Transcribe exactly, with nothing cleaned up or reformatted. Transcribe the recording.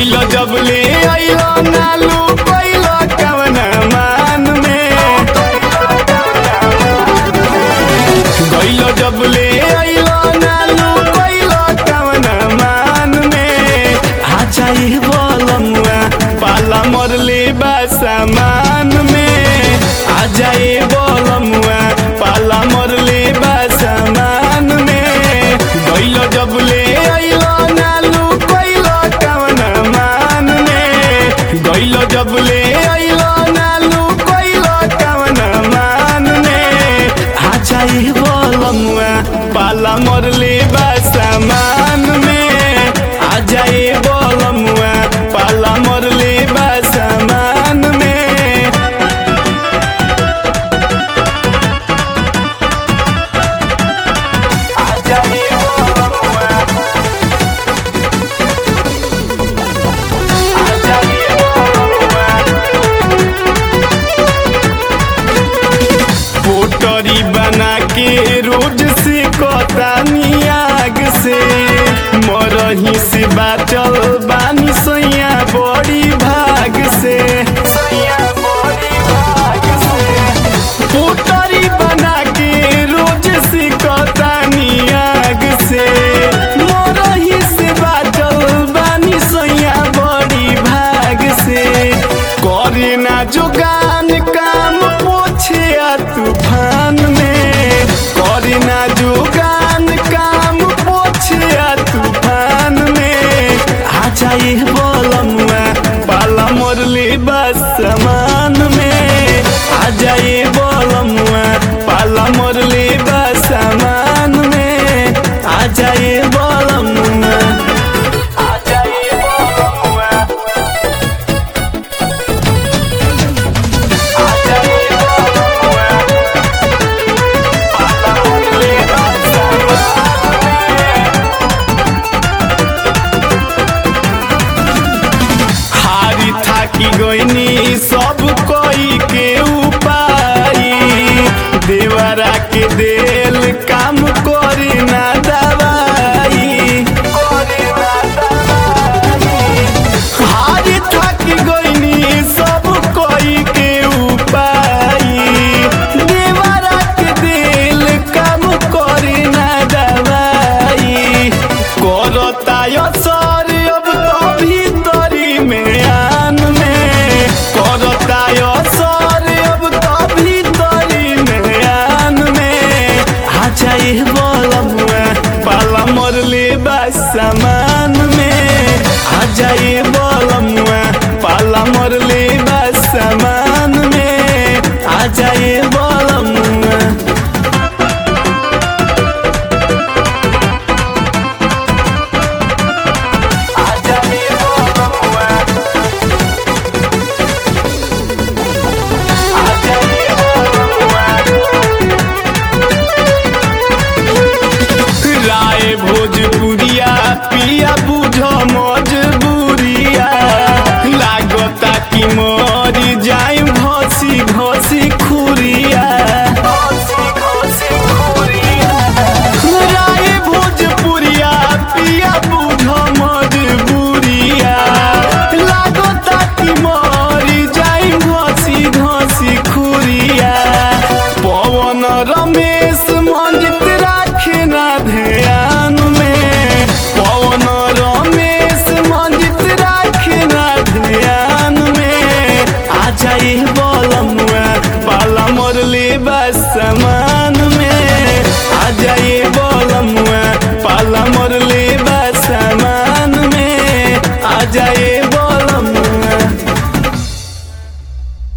गइल जब ले आइलो नालू पहिलो कवन मान में गइल जब ले आइलो नालू पहिलो कवन मान में आ जाई बोलमुआ पाला मरले बा सामान में आ जाए बोलमुआ पाला मरले बा सामान में गइल जब ले आइलो नालू पहिलो कवन मान में गइल जब ले आइलो नालू पहिलो कवन मान में आ जाए बोलमुआ पाला मरले बा सामान में आ जाए बोलमुआ पाला मरले बा सामान में पोटरी बना के रोज से कतानी आग से मरही से बाचल बानी सैया बड़ी भाग से पोटरी बना के रोज से कतानी आग से मरही से बाचल बानी सैया बड़ी भाग से करे ना जोगान काम पोछे आ तूफान में करे ना जोगान काम पोछे आ तूफान में आ जाए बोलमुआ पाला मरले बस समान में आ जाए बोलमुआ पाला मरले बस समान में आ जाए बोलमुआ आ जाए बोलमुआ हारी थाकी गईनी सब कोई के उपाय देवरा के देल काम करे ना दवाई हारी थाकी गईनी सब कोई के उपाय देवरा के देल काम करे ना दवाई करता सर अब तो भीतरी में आन में करता सर अब तो भीतरी में आन में आ जाए बोलमुआ पाला मरले बा सामान में आ जाए